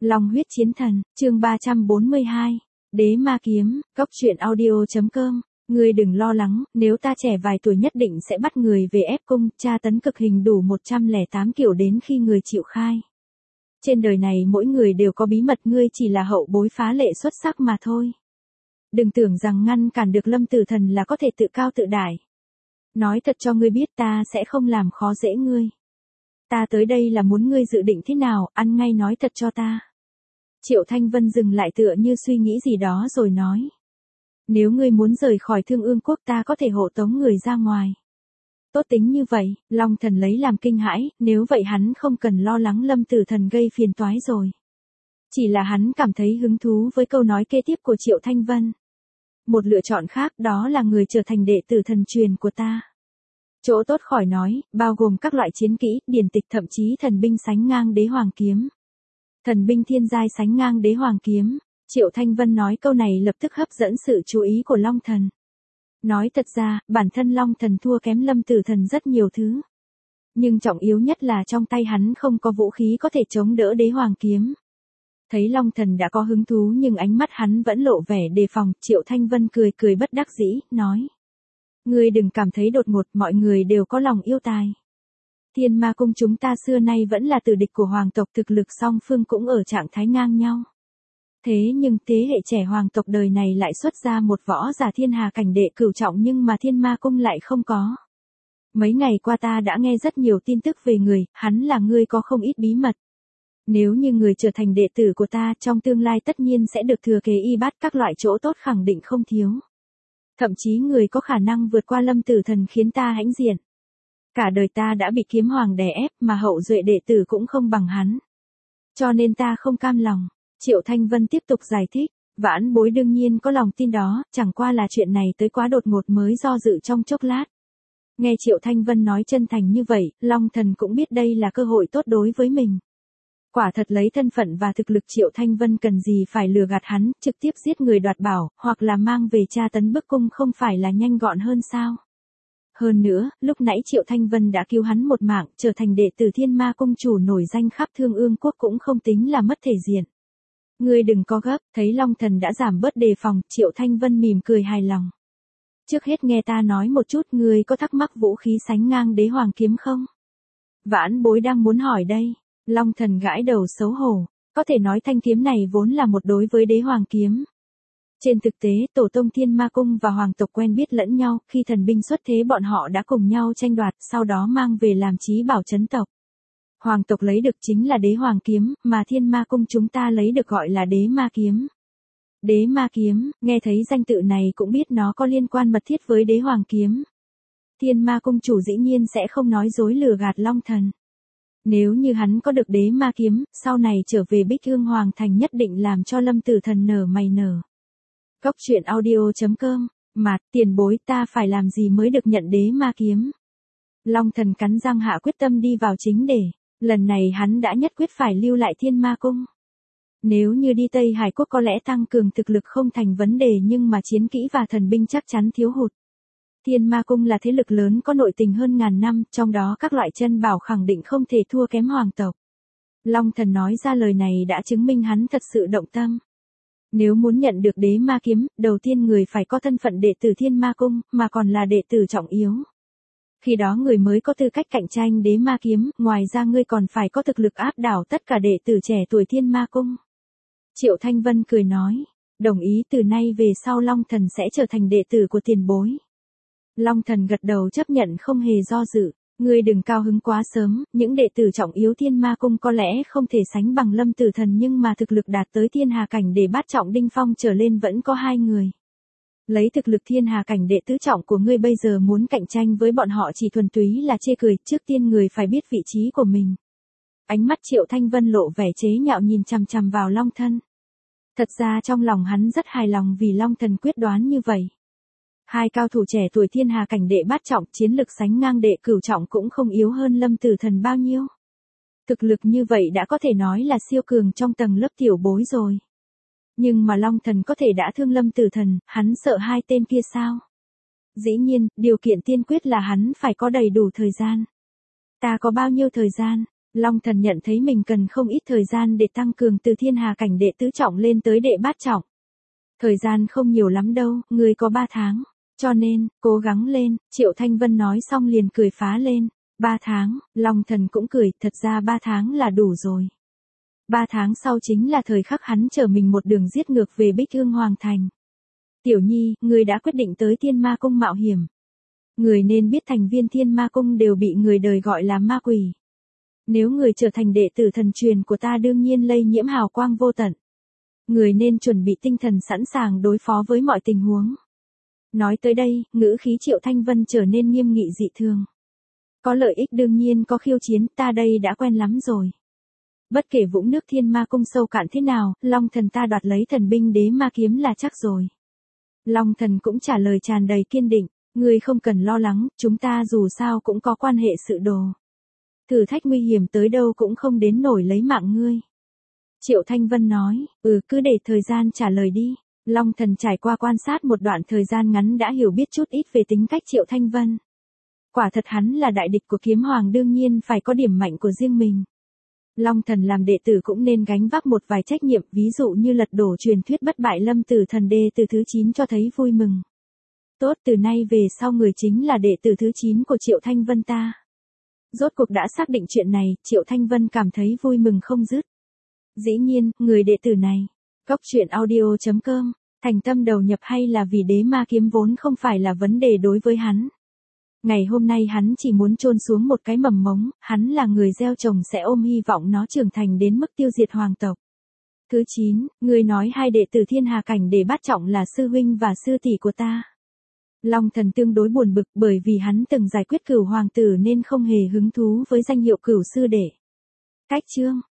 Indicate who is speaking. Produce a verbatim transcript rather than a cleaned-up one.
Speaker 1: Long huyết chiến thần, chương ba trăm bốn mươi hai. Đế ma kiếm, cốc truyện audio.com. Ngươi đừng lo lắng, nếu ta trẻ vài tuổi nhất định sẽ bắt người về ép cung, tra tấn cực hình đủ một trăm lẻ tám kiểu đến khi người chịu khai. Trên đời này mỗi người đều có bí mật, ngươi chỉ là hậu bối phá lệ xuất sắc mà thôi. Đừng tưởng rằng ngăn cản được Lâm Tử Thần là có thể tự cao tự đại. Nói thật cho ngươi biết, ta sẽ không làm khó dễ ngươi. Ta tới đây là muốn ngươi dự định thế nào, ăn ngay nói thật cho ta. Triệu Thanh Vân dừng lại tựa như suy nghĩ gì đó rồi nói. Nếu ngươi muốn rời khỏi Thương Ương Quốc, ta có thể hộ tống người ra ngoài. Tốt tính như vậy, Long Thần lấy làm kinh hãi, nếu vậy hắn không cần lo lắng Lâm Tử Thần gây phiền toái rồi. Chỉ là hắn cảm thấy hứng thú với câu nói kế tiếp của Triệu Thanh Vân. Một lựa chọn khác đó là người trở thành đệ tử thần truyền của ta. Chỗ tốt khỏi nói, bao gồm các loại chiến kỹ, điển tịch, thậm chí thần binh sánh ngang đế hoàng kiếm. Thần binh thiên giai sánh ngang đế hoàng kiếm. Triệu Thanh Vân nói câu này lập tức hấp dẫn sự chú ý của Long Thần. Nói thật ra, bản thân Long Thần thua kém Lâm Tử Thần rất nhiều thứ. Nhưng trọng yếu nhất là trong tay hắn không có vũ khí có thể chống đỡ đế hoàng kiếm. Thấy Long Thần đã có hứng thú nhưng ánh mắt hắn vẫn lộ vẻ đề phòng, Triệu Thanh Vân cười cười bất đắc dĩ, nói. Ngươi đừng cảm thấy đột ngột, mọi người đều có lòng yêu tài. Thiên Ma Cung chúng ta xưa nay vẫn là tử địch của hoàng tộc, thực lực song phương cũng ở trạng thái ngang nhau. Thế nhưng thế hệ trẻ hoàng tộc đời này lại xuất ra một võ giả thiên hà cảnh đệ cửu trọng, nhưng mà Thiên Ma Cung lại không có. Mấy ngày qua ta đã nghe rất nhiều tin tức về người, hắn là ngươi có không ít bí mật. Nếu như người trở thành đệ tử của ta, trong tương lai tất nhiên sẽ được thừa kế y bát, các loại chỗ tốt khẳng định không thiếu. Thậm chí người có khả năng vượt qua Lâm Tử Thần khiến ta hãnh diện. Cả đời ta đã bị kiếm hoàng đè ép mà hậu duệ đệ tử cũng không bằng hắn. Cho nên ta không cam lòng. Triệu Thanh Vân tiếp tục giải thích. Vãn bối đương nhiên có lòng tin đó, chẳng qua là chuyện này tới quá đột ngột mới do dự trong chốc lát. Nghe Triệu Thanh Vân nói chân thành như vậy, Long Thần cũng biết đây là cơ hội tốt đối với mình. Quả thật lấy thân phận và thực lực Triệu Thanh Vân cần gì phải lừa gạt hắn, trực tiếp giết người đoạt bảo, hoặc là mang về tra tấn bức cung không phải là nhanh gọn hơn sao? Hơn nữa, lúc nãy Triệu Thanh Vân đã cứu hắn một mạng, trở thành đệ tử Thiên Ma Cung chủ nổi danh khắp Thương Ương Quốc cũng không tính là mất thể diện. Ngươi đừng có gấp, thấy Long Thần đã giảm bớt đề phòng, Triệu Thanh Vân mỉm cười hài lòng. Trước hết nghe ta nói một chút, ngươi có thắc mắc vũ khí sánh ngang đế hoàng kiếm không? Vãn bối đang muốn hỏi đây. Long Thần gãi đầu xấu hổ, có thể nói thanh kiếm này vốn là một đối với đế hoàng kiếm. Trên thực tế, tổ tông Thiên Ma Cung và hoàng tộc quen biết lẫn nhau, khi thần binh xuất thế bọn họ đã cùng nhau tranh đoạt, sau đó mang về làm chí bảo chấn tộc. Hoàng tộc lấy được chính là đế hoàng kiếm, mà Thiên Ma Cung chúng ta lấy được gọi là đế ma kiếm. Đế ma kiếm, nghe thấy danh tự này cũng biết nó có liên quan mật thiết với đế hoàng kiếm. Thiên Ma Cung chủ dĩ nhiên sẽ không nói dối lừa gạt Long Thần. Nếu như hắn có được đế ma kiếm, sau này trở về Bích Hương Hoàng Thành nhất định làm cho Lâm Tử Thần nở mày nở. Cốc truyện audio.com. Mà, tiền bối, ta phải làm gì mới được nhận đế ma kiếm? Long Thần cắn răng hạ quyết tâm đi vào chính đề. Lần này hắn đã nhất quyết phải lưu lại Thiên Ma Cung. Nếu như đi Tây Hải Quốc có lẽ tăng cường thực lực không thành vấn đề, nhưng mà chiến kỹ và thần binh chắc chắn thiếu hụt. Thiên Ma Cung là thế lực lớn có nội tình hơn ngàn năm, trong đó các loại chân bảo khẳng định không thể thua kém hoàng tộc. Long Thần nói ra lời này đã chứng minh hắn thật sự động tâm. Nếu muốn nhận được đế ma kiếm, đầu tiên người phải có thân phận đệ tử Thiên Ma Cung, mà còn là đệ tử trọng yếu. Khi đó người mới có tư cách cạnh tranh đế ma kiếm, ngoài ra ngươi còn phải có thực lực áp đảo tất cả đệ tử trẻ tuổi Thiên Ma Cung. Triệu Thanh Vân cười nói, đồng ý, từ nay về sau Long Thần sẽ trở thành đệ tử của tiền bối. Long Thần gật đầu chấp nhận không hề do dự. Ngươi đừng cao hứng quá sớm, những đệ tử trọng yếu Thiên Ma Cung có lẽ không thể sánh bằng Lâm Tử Thần, nhưng mà thực lực đạt tới thiên hà cảnh để bát trọng đỉnh phong trở lên vẫn có hai người. Lấy thực lực thiên hà cảnh đệ tứ trọng của ngươi bây giờ muốn cạnh tranh với bọn họ chỉ thuần túy là chê cười, trước tiên người phải biết vị trí của mình. Ánh mắt Triệu Thanh Vân lộ vẻ chế nhạo nhìn chằm chằm vào Long Thần. Thật ra trong lòng hắn rất hài lòng vì Long Thần quyết đoán như vậy. Hai cao thủ trẻ tuổi thiên hà cảnh đệ bát trọng, chiến lực sánh ngang đệ cửu trọng cũng không yếu hơn Lâm Tử Thần bao nhiêu. Thực lực như vậy đã có thể nói là siêu cường trong tầng lớp tiểu bối rồi. Nhưng mà Long Thần có thể đã thương Lâm Tử Thần, hắn sợ hai tên kia sao? Dĩ nhiên, điều kiện tiên quyết là hắn phải có đầy đủ thời gian. Ta có bao nhiêu thời gian? Long Thần nhận thấy mình cần không ít thời gian để tăng cường từ thiên hà cảnh đệ tứ trọng lên tới đệ bát trọng. Thời gian không nhiều lắm đâu, ngươi có ba tháng. Cho nên, cố gắng lên, Triệu Thanh Vân nói xong liền cười phá lên. Ba tháng, Long Thần cũng cười, thật ra ba tháng là đủ rồi. Ba tháng sau chính là thời khắc hắn chở mình một đường giết ngược về Bích Ương Hoàng Thành. Tiểu Nhi, ngươi đã quyết định tới Thiên Ma Cung mạo hiểm. Người nên biết thành viên Thiên Ma Cung đều bị người đời gọi là ma quỷ. Nếu người trở thành đệ tử thần truyền của ta đương nhiên lây nhiễm hào quang vô tận. Người nên chuẩn bị tinh thần sẵn sàng đối phó với mọi tình huống. Nói tới đây, ngữ khí Triệu Thanh Vân trở nên nghiêm nghị dị thường. Có lợi ích đương nhiên có khiêu chiến, ta đây đã quen lắm rồi. Bất kể vũng nước Thiên Ma Cung sâu cạn thế nào, Long Thần ta đoạt lấy thần binh đế ma kiếm là chắc rồi. Long Thần cũng trả lời tràn đầy kiên định, ngươi không cần lo lắng, chúng ta dù sao cũng có quan hệ sự đồ. Thử thách nguy hiểm tới đâu cũng không đến nổi lấy mạng ngươi. Triệu Thanh Vân nói, ừ cứ để thời gian trả lời đi. Long Thần trải qua quan sát một đoạn thời gian ngắn đã hiểu biết chút ít về tính cách Triệu Thanh Vân. Quả thật hắn là đại địch của kiếm hoàng đương nhiên phải có điểm mạnh của riêng mình. Long Thần làm đệ tử cũng nên gánh vác một vài trách nhiệm, ví dụ như lật đổ truyền thuyết bất bại Lâm Tử Thần đê từ thứ chín cho thấy vui mừng. Tốt, từ nay về sau người chính là đệ tử thứ chín của Triệu Thanh Vân ta. Rốt cuộc đã xác định chuyện này, Triệu Thanh Vân cảm thấy vui mừng không dứt. Dĩ nhiên, người đệ tử này, Cốc truyện audio chấm com, thành tâm đầu nhập hay là vì đế ma kiếm vốn không phải là vấn đề đối với hắn. Ngày hôm nay hắn chỉ muốn chôn xuống một cái mầm mống, hắn là người gieo trồng sẽ ôm hy vọng nó trưởng thành đến mức tiêu diệt hoàng tộc. Thứ chín, người nói hai đệ tử thiên hà cảnh để bát trọng là sư huynh và sư tỷ của ta. Long Thần tương đối buồn bực bởi vì hắn từng giải quyết cửu hoàng tử nên không hề hứng thú với danh hiệu cửu sư đệ. Cách chương